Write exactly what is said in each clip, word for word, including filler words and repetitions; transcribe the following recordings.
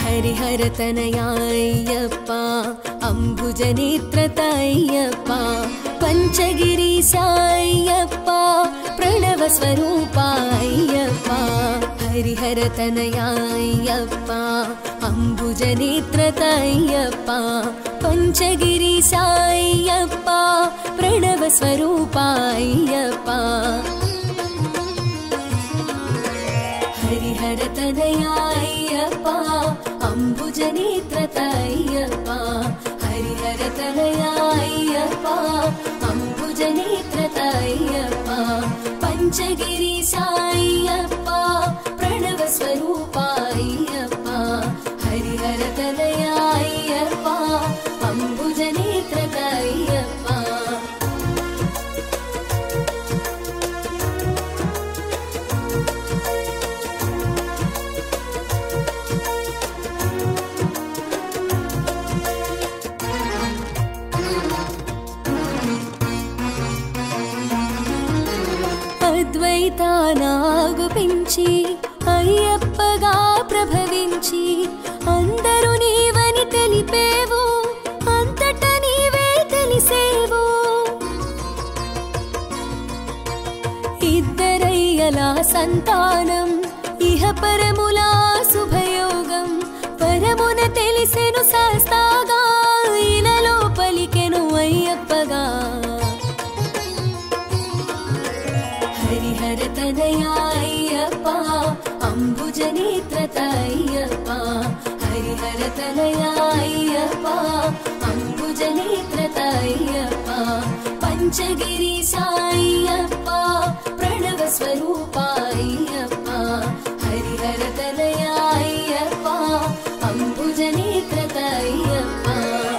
हरिहरतनयाय्यप्पा अम्बुजनेत्रताय्यप्पा पञ्चगिरीशाय्यप्पा प्रणवस्वरूपाय्यप्पा हरिहरतनयाय्यप्पा अम्बुजनेत्रताय्यप्पा पञ्चगिरीशाय्यप्पा प्रणवस्वरूपाय्यप्पा हरिहरतनयाय्यप्पा अम्बुजनेत्रताय्यप्पा हरिहरतनयाय्यप्पा अम्बुजनेत्रताय्यप्पा पञ्चगिरीशाय्यप्पा प्रणवस्वरूपाय्यप्पा हरिहरतनयाय्यप्पा अम्बुजनेत्रताय्यप्पा అద్వైతానాగుపించి అయ్యప్పగా ప్రభవించి అందరూ నీవని తెలిపేవు అంతట నీవే తెలిసేవు ఇద్దరయ్యలా సంతానం ఇహ పరములా శుభయోగం పరమున తెలిసెను శాస్తాగా ఇలలో పలికెను అయ్యప్పగా हरिहरतनयाय्यप्पा अम्बुजनेत्रताय्यप्पा हरिहरतनयाय्यप्पा अम्बुजनेत्रताय्यप्पा पञ्चगिरीशाय्यप्पा प्रणवस्वरूपाय्यप्पा हरिहरतनयाय्यप्पा अम्बुजनेत्रताय्यप्पा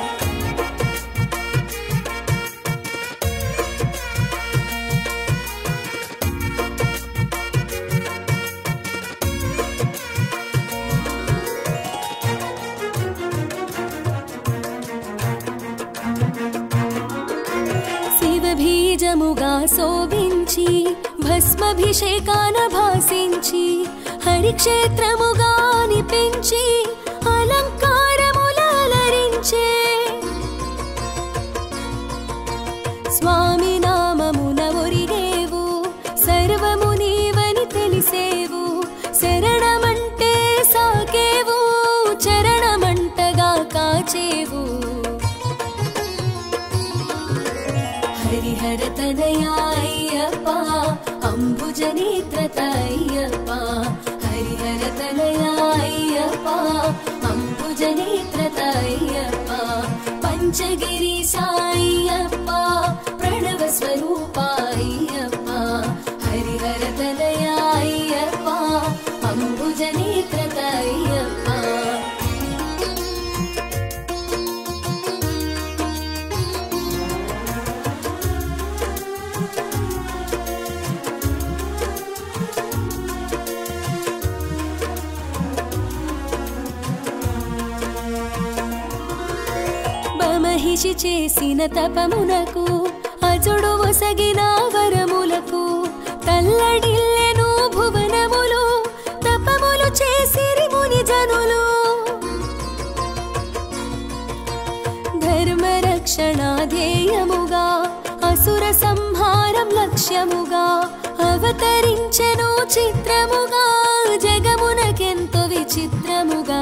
బీజముగా శోభించి భస్మభిషేకాన భాసించి హరిక్షేత్రముగా నిపించి అలంకారములరించే స్వామి నామమున ఒరిగేవు సర్వము నీవని తెలిసేవు శరణమంటే సాకేవు చరణమంటగా కాచేవు हरिहरतनयाय्यप्पा अम्बुजनेत्रताय्यप्पा हरिहरतनयाय्यप्पा अम्बुजनेत्रताय्यप्पा पञ्चगिरीशाय्यप्पा प्रणवस्वरूपाय्यप्पा हरिहरतनयाय्यप्पा अम्बुजनेत्रताय्यप्पा మహిషి చేసిన తపమునకు అజుడు ఒసగిన వరములకు తల్లడిల్లెను భువనములు తపములు చేసిరి ముని జనులు ధర్మరక్షణ ధ్యేయముగా అసుర సంహారం లక్ష్యముగా అవతరించెను చిత్రముగా జగమునకెంతో విచిత్రముగా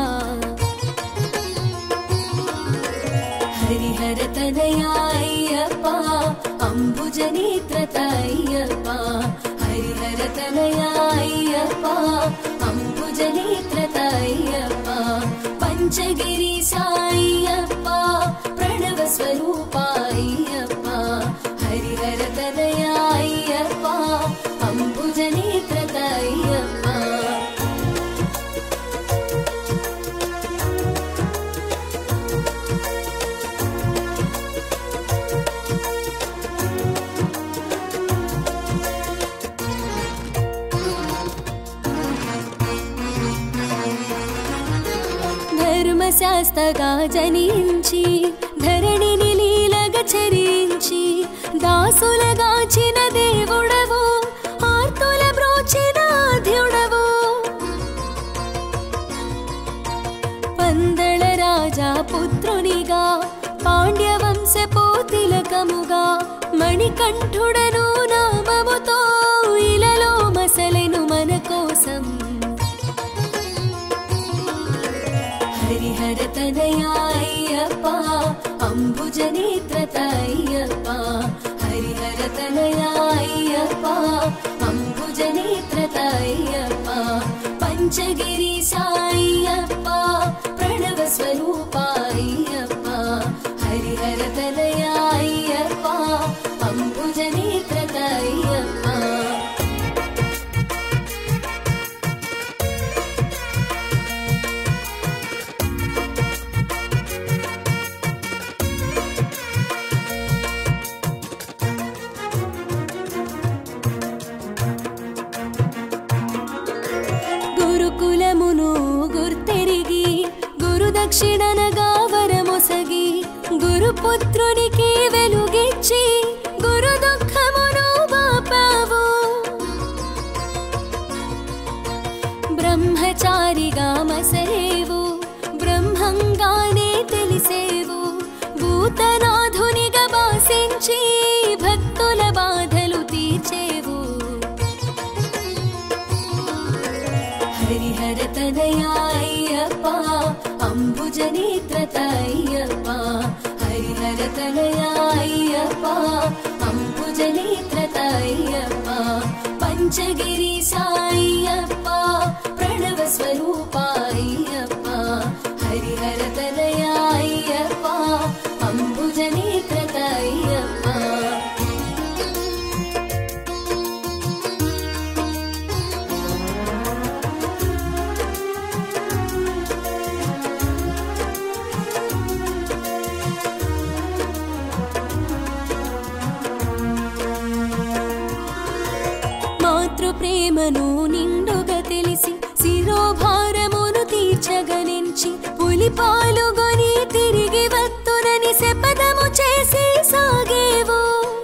हरिहरतनयाय्यप्पा अम्बुजनेत्रताय्यप्पा हरिहरतनयाय्यप्पा अम्बुजनेत्रताय्यप्पा पञ्चगिरीशाय्यप्पा प्रणवस्वरूपाय्यप्पा हरिहरतनयाय्यप्पा अम्बुजनेत्रताय्यप्पा ధర్మశాస్త్రగా జనించి ధరణిని లీలగా చరించి దాసులగాచిన దేవుడవు ఆర్తుల బ్రోచిన ధ్యుడవు పందళ రాజా పుత్రునిగా పాండ్యవంశపు తిలకముగా మణికంఠుడను నామముతో ఇలలో మసలెను మన కోసం. హరిహర తనయా అయ్యప్ప అంబుజ నేత్రత అయ్యప్ప, హరిహర తనయా అయ్యప్ప అంబుజ నేత్రత అయ్యప్ప, పంచగిరి సాయ్యప్ప ప్రణవ స్వరూప అయ్యప్ప, హరిహర తనయా అయ్యప్ప అంబుజ నేత్రత అయ్యప్ప. గురుకులమును గుర్తెరిగి గురు దక్షిణనగా వరమొసగి గురుపుత్రునికి వెలుగిచ్చి గురు దుఃఖమును బాపావు. బ్రహ్మచారిగా మసలేవు బ్రహ్మంగానే తెలిసేవు, భూతనాథునిగా భాసించి భక్తుల బాధలు తీర్చేవు. హరిహర తనయా అయ్యప్ప అంబుజ నేత్రత అయ్యప్ప, హరిహర తనయా అయ్యప్ప అంబుజ నేత్రత అయ్యప్ప, పంచగిరి సాయ్యప్ప ప్రణవ స్వరూప అయ్యప్ప, హరిహర తనయా అయ్యప్ప అంబుజ నేత్రత అయ్యప్ప. ప్రేమను నిండుగా తెలిసి శిరోభారమును తీర్చగనించి పులి పాలుగొని తిరిగి వత్తునని శపథము చేసి సాగేవు.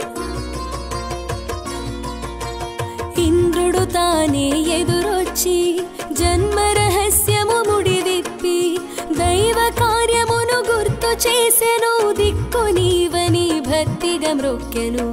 ఇంద్రుడు తానే ఎదురొచ్చి జన్మ రహస్యము ముడివిప్పి దైవ కార్యమును గుర్తు చేసెను, దిక్కు నీవని భక్తిగా మ్రొక్కెను.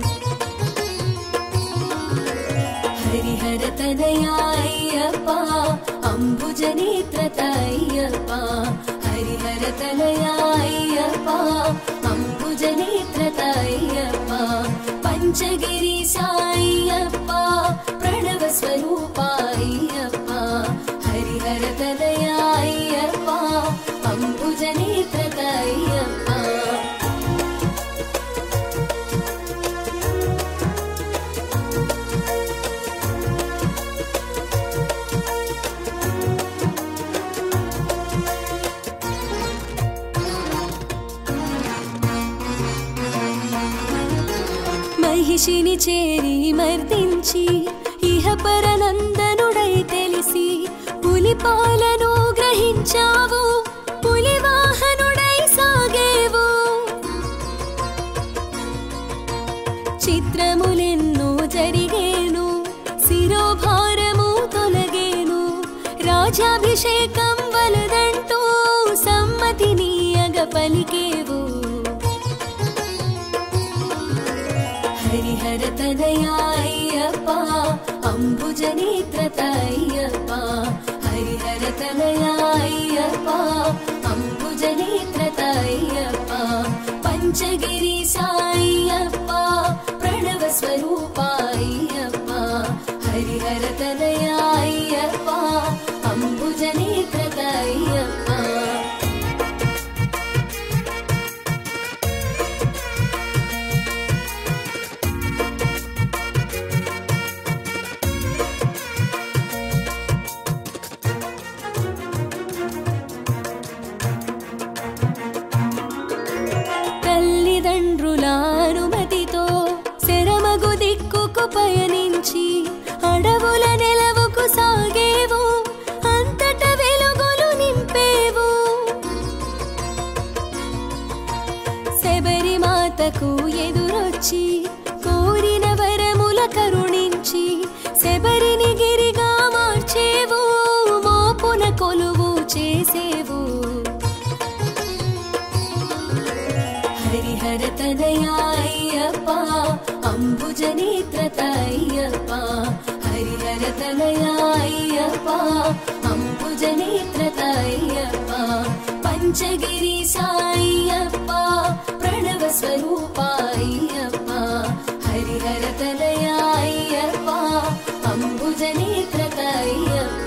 హరిహర తనయా అయ్యప్ప అంబుజ నేత్రత అయ్యప్ప, హరిహర తనయా అయ్యప్ప అంబుజ నేత్రత అయ్యప్ప, పంచగిరి సాయ్యప్ప ప్రణవ స్వరూప అయ్యప్ప, హరిహర తనయా అయ్యప్ప అంబుజ నేత్రత అయ్యప్ప. మహిషిని చేరి మర్దించి ఇహపరనందనుడై తెలిసి పులిపాలను గ్రహించావు, పులివాహనుడై సాగేవు. చిత్రములెన్నో జరిగేను శిరోభారము తొలగేను, రాజాభిషేకం వలదంటూ సమ్మతినీయగ పలికేవు. హరిహర తనయా అయ్యప్ప అంబుజ నేత్రత అయ్యప్ప, హరిహర తనయా అయ్యప్ప అంబుజ నేత్రత అయ్యప్ప, పంచగిరి సాయ్యప్ప ప్రణవ స్వరూప అయ్యప్ప, హరిహర తనయా అయ్యప్ప అంబుజ నేత్రత అయ్యప్ప. తల్లిదండ్రుల అనుమతితో శరమగు దిక్కుకు పయనించి అడవుల నెలవుకు సాగేవు, అంతట వెలుగులు నింపేవు. శబరిమాతకు ఎదురొచ్చి కోరిన వరముల కరుణించి శబరిని గిరిగా మార్చేవు, మోపున కొలువు చేసేవు. అంబుజనేత్రత అయ్యప్ప హరిహర తనయ అయ్యప్ప అంబుజనేత్రత అయ్యప్ప పంచగిరి సాయ్యప్ప ప్రణవ స్వరూప అయ్యప్ప హరిహర తనయ అయ్యప్ప అంబుజనేత్రత అయ్యప్ప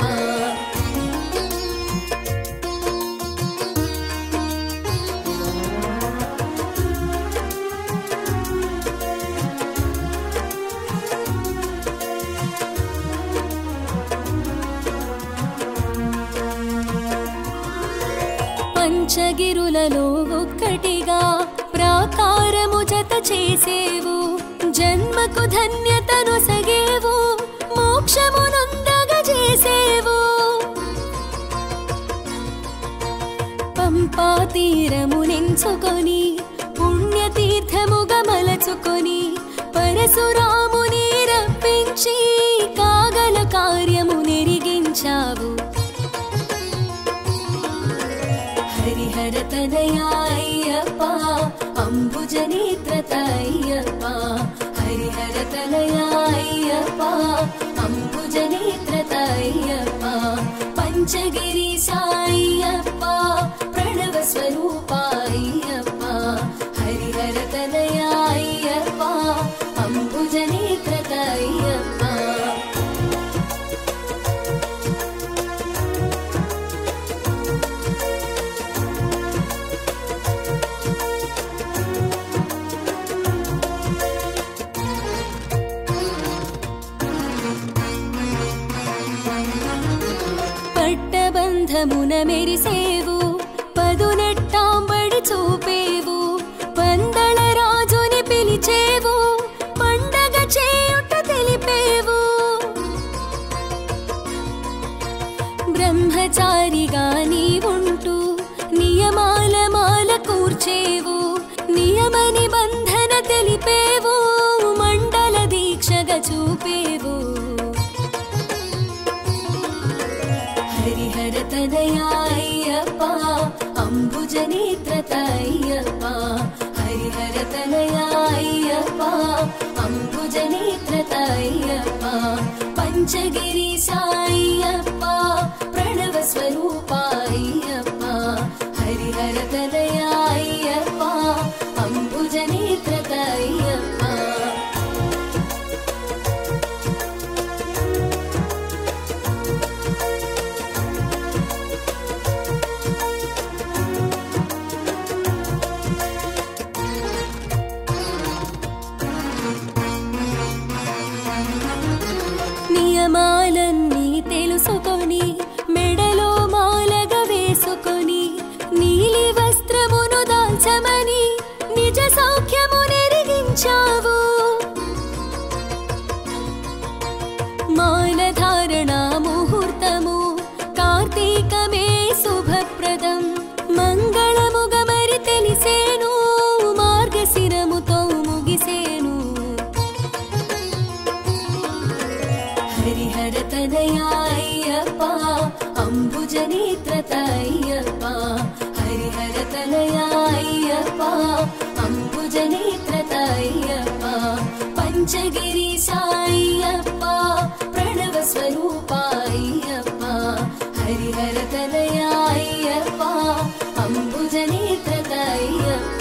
పంచగిరులలో ఒక్కటిగా ప్రాకారము జత చేసేవు జన్మకు ధన్యతను సగేవు మోక్షమునందగ చేసేవు పంపా తీరమునెంచుకొని పుణ్యతీర్థముగా మలచుకొని పరశురాముని రప్పించి కాగల కార్యము నెరిగించావు హరిహర తనయ అయ్యప్ప అంబుజనేత్రత అయ్యప్ప హరిహర తనయ అయ్యప్ప అంబుజనేత్రత అయ్యప్ప పంచగిరి సాయ్యప్ప ప్రణవ స్వరూప అయ్యప్ప హరిహర తనయ అయ్యప్ప అంబుజనేత్రత అయ్యప్ప పట్టబంధమున మెరిసేవు పదునెట్టాంబడి చూపేవు పందళ రాజుని పిలిచేవు పండగ చేయుట తెలిపేవు బ్రహ్మచారిగా నీవుంటూ నియమాల మాల కూర్చేవు నియమ నిబంధన తెలిపేవు మండల దీక్షగా చూపేవు హరిహర తనయ అయ్యప్ప అంబుజనేత్రత అయ్యప్ప హరిహర తనయ అయ్యప్ప అంబుజనేత్రత అయ్యప్ప పంచగిరి సాయ్యప్ప ప్రణవ స్వరూప అయ్యప్ప హరిహర తనయ అయ్యప్ప అంబుజనేత్రత అయ్యప్ప నియమాలన్నీ తెలుసుకొని మెడలో మాలగా వేసుకొని నీలి వస్త్రమును దాల్చమని నిజ సౌఖ్యము నెరిగించావు మాలధారణ ముహూర్తము కార్తీకమే శుభప్రదం మంగళముగా మరి తెలిసేను మార్గశిరముతో ముగిసేను హరిహర తనయ అయ్యప్ప అంబుజనేత్రత అయ్యప్ప హరిహర తనయ అయ్యప్ప అంబుజనేత్రత అయ్యప్ప పంచగిరి సాయ్యప్ప ప్రణవ స్వరూప అయ్యప్ప హరిహర తనయ అయ్యప్ప అంబుజనేత్రత అయ్యప్ప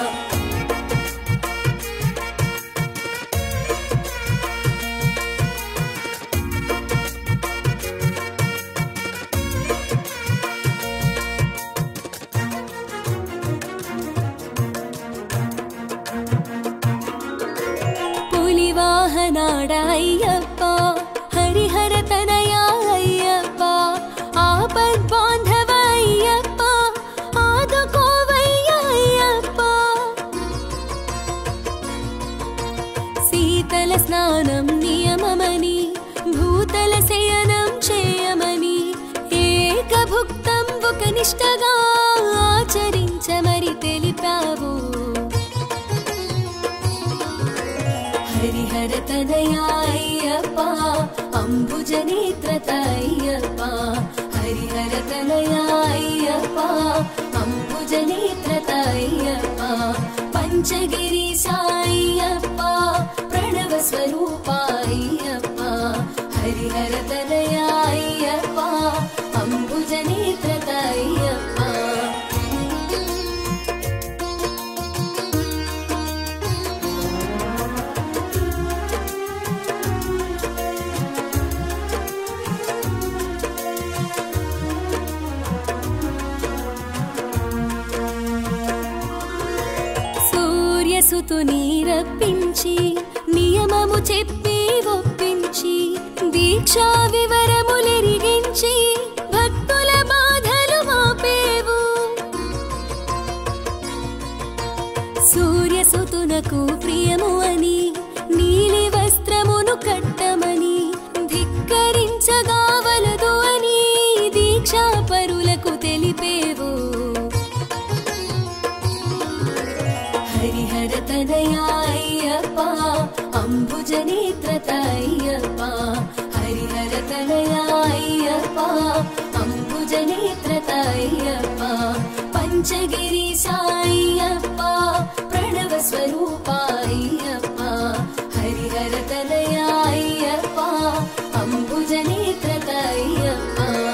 వాహనాడ అయ్యప్ప హరిహర తనయ అయ్యప్ప ఆపద్ బాంధవ అయ్యప్ప ఆదుకోవయ్య అయ్యప్ప శీతల స్నానం నియమమని భూతల శయనం చేయమని ఏకభుక్తం ఒక నిష్టగా ఆచరించమరి తెలిపావు హరిహర తనయ అయ్యప్ప అంబుజనేత్రత అయ్యప్ప హరిహర తనయ అయ్యప్ప అంబుజనేత్రత అయ్యప్ప పంచగిరి సాయ్యప్ప ప్రణవ సుతుని రప్పించి నియమము చెప్పి ఒప్పించి దీక్షా వివరములెరిగించి భక్తుల బాధలు మాపేవు. సూర్యసుతునకు ప్రియము అని నీలి వస్త్రమును కట్టమని ధిక్కరించగావలదు అని దీక్షా పరులకు తెలిపేవు. హరిహర తనయా అయ్యప్ప అంబుజ నేత్రత అయ్యప్ప, హరిహర తనయా అయ్యప్ప అంబుజ నేత్రత అయ్యప్ప, పంచగిరి సాయ్యప్ప ప్రణవ స్వరూప అయ్యప్ప, హరిహర తనయా అయ్యప్ప అంబుజ నేత్రత అయ్యప్ప.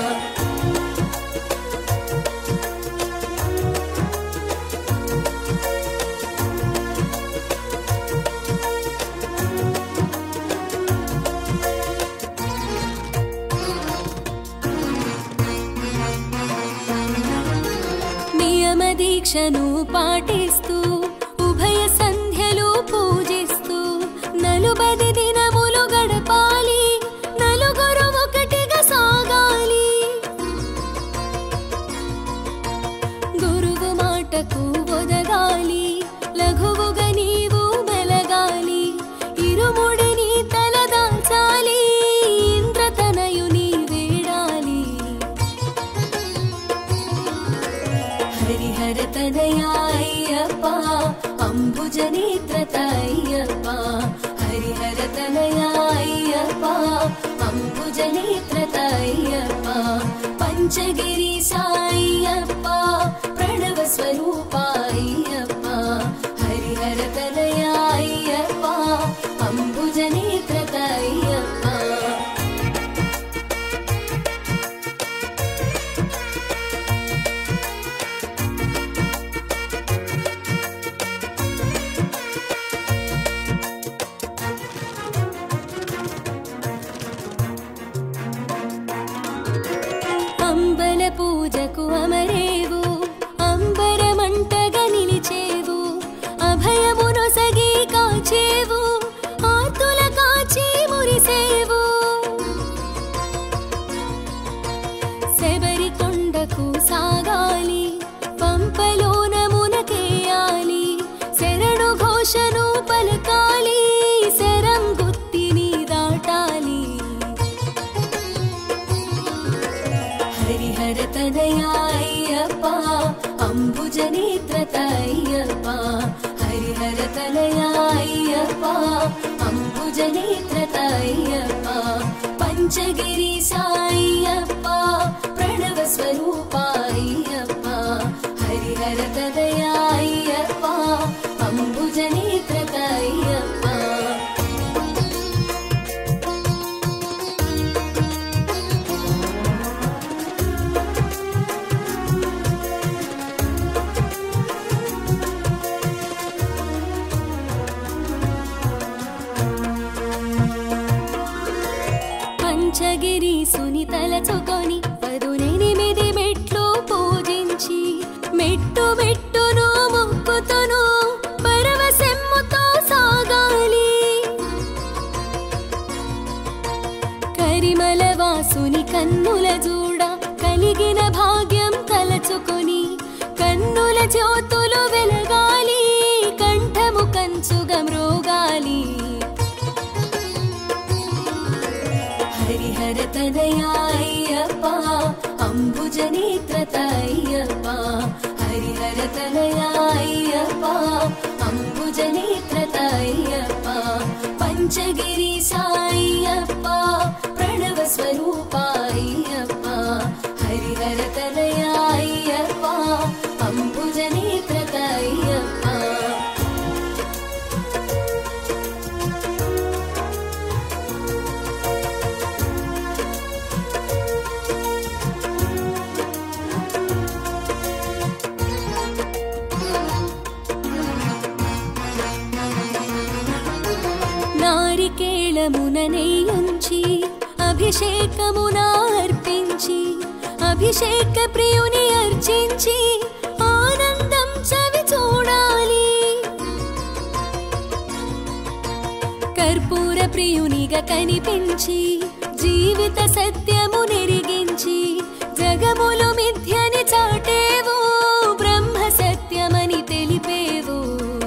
దీక్షను పాటిస్తూ ఉభయ సంధ్యలు పూజిస్తూ నలుబది దినములు గడపాలి, నలుగురు ఒకటిగా సాగాలి. గురువు మాటకు ఒదగాలి, లఘువుగా నీవు మెలగాలి, ఇరుముడిని తలదాల్చాలి, ఇంద్రతనయుని వేడాలి. హరిహర తనయా అయ్యప్ప అంబుజ నేత్రత అయ్యప్ప, హరిహర తనయా అయ్యప్ప అంబుజ నేత్రత అయ్యప్ప, పంచగిరి సాయ్యప్ప ప్రణవ స్వరూప అయ్యప్ప, హరిహర తనయా అయ్యప్ప అంబుజ నేత్రత అయ్యప్ప. అంబల పూజకు అమరేవు, అంబరమంటగా నిలిచేవు, అభయమునొసగి కాచేవు, ఆర్తుల కాచి మురిసేవు. శబరి కొండకు సాగాలి, పంపలోన మునకేయాలి, శరణు ఘోషను పలకాలి, శరం గుత్తిని దాటాలి. హరిహర తనయా అయ్యప్ప అంబుజ నేత్రత అయ్యప్ప, హరిహర తనయా అయ్యప్ప అంబుజ నేత్రత అయ్యప్ప, పంచగిరి సాయ్యప్ప ప్రణవ స్వరూప అయ్యప్ప, హరిహర తనయా అయ్యప్ప అంబుజ నేత్రత అయ్యప్ప. పంచగిరి సుని తలచుకొని పదునెనిమిది మెట్లు పూజించి మెట్టు మెట్టును మొక్కుతును పరవశెమ్ముతో సాగాలి. కరిమల వాసుని కన్నుల జూడ కలిగిన భాగ్యం తలచుకొని కన్నుల జ్యోతులు వెలగాలి, కంఠము కంచుగా మ్రోగాలి. హరిహర తనయా అయ్యప్ప అంబుజ నేత్రత అయ్యప్ప, హరిహర తనయా అయ్యప్ప అంబుజ నేత్రత అయ్యప్ప, పంచగిరి సాయ్యప్ప ప్రణవ స్వరూప అయ్యప్ప, హరిహర తనయా అయ్యప్ప అంబుజ నేత్రత అయ్యప్ప. నారికేళమున నెయ్యుంచి అభిషేకమున అర్పించి అభిషేక ప్రియుని అర్చించి ఆనందం చవి చూడాలి. ప్రియునిగా కనిపించి జీవిత సత్యము నెరిగించి జగములు మిథ్యని చాటేవు బ్రహ్మ సత్యమని తెలిపేవు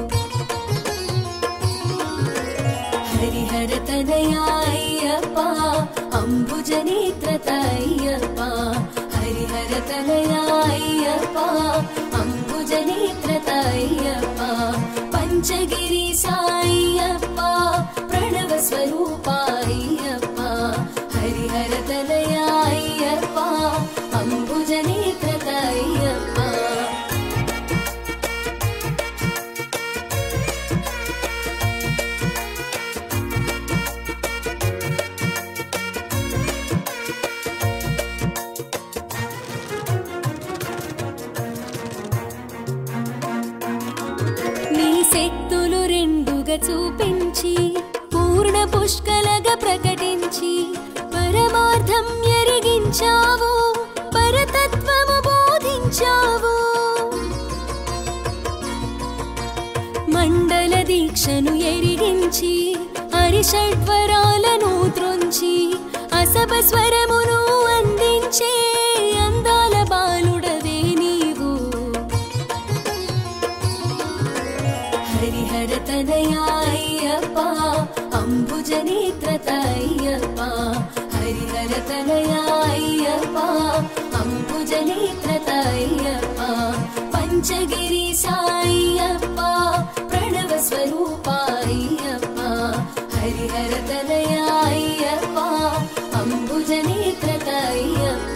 హరిహర తనయా అయ్యప్ప అంబుజ నేత్రత అయ్యప్ప హరిహర తనయా అయ్యప్ప అంబుజ నేత్రత అయ్యప్ప పంచగిరి సాయ్యప్ప ప్రణవ స్వరూప అయ్యప్ప హరిహర తనయా అయ్యప్ప అంబుజ నేత్రత అయ్యప్ప శక్తులు రెండుగా చూపించి పూర్ణ పుష్కలగా ప్రకటించి పరమార్థం ఎరిగించావు పరతత్వము బోధించావు మండల దీక్షను ఎరిగించి హరిషడ్వరాలను త్రుంచి అసభ స్వరమును అందించే అందాల బాలుడవే నీవు హరిహర తనయా అయ్యప్ప అంబుజ నేత్రత అయ్యప్ప హరిహర తనయా అయ్యప్ప అంబుజ నేత్రత అయ్యప్ప పంచగిరి సాయ్యప్ప ప్రణవ స్వరూప అయ్యప్ప హరిహర తనయా అయ్యప్ప అంబుజ నేత్రత అయ్యప్ప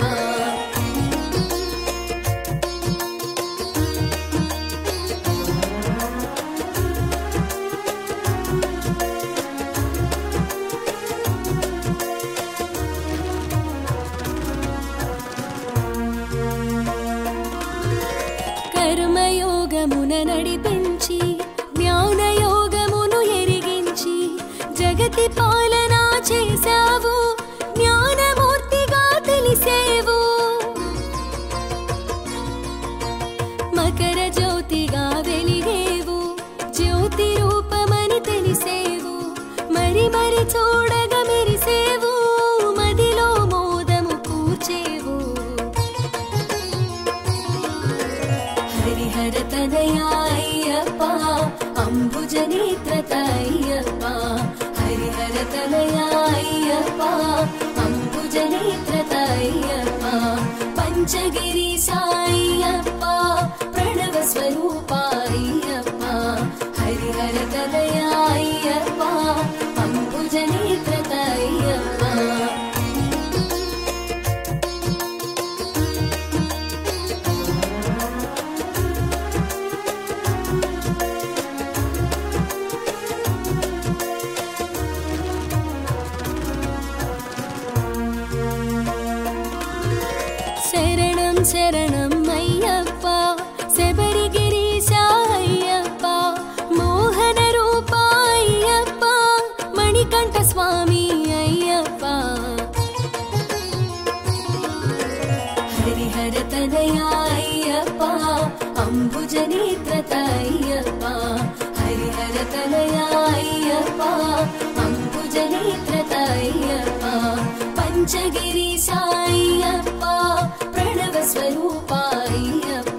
కర్మయోగమున నడిపించి జ్ఞానయోగమును ఎరిగించి జగతి పాలన చేశావు జ్ఞానమూర్తిగా తెలిసేవు మకర జ్యోతిగా వెలిగేవు జ్యోతి రూపమని తెలిసేవు మరి మరి చూడగా మెరిసేవు మదిలో మోదము కూర్చేవు హరిహర తనయా అయ్యప్ప అంబుజ నేత్రత అయ్యప్ప హరిహర తనయా అయ్యప్ప అంబుజ నేత్రత అయ్యప్ప పంచగిరి సాయ్యప్ప ప్రణవ స్వరూప అయ్యప్ప హరిహర తనయా అయ్యప్ప అంబుజ నేత్రత అయ్యప్ప శరణం శరణం అయ్యప్ప శబరిగిరీశ అయ్యప్ప మోహన రూప అయ్యప్ప మణికంఠ స్వామి అయ్యప్ప హరిహర తనయా అయ్యప్ప అంబుజ నేత్రత అయ్యప్ప హరిహర తనయా అయ్యప్ప అంబుజ నేత్రత అయ్యప్ప పంచగిరి సాయ్యప్ప ప్రణవ స్వరూప అయ్యప్ప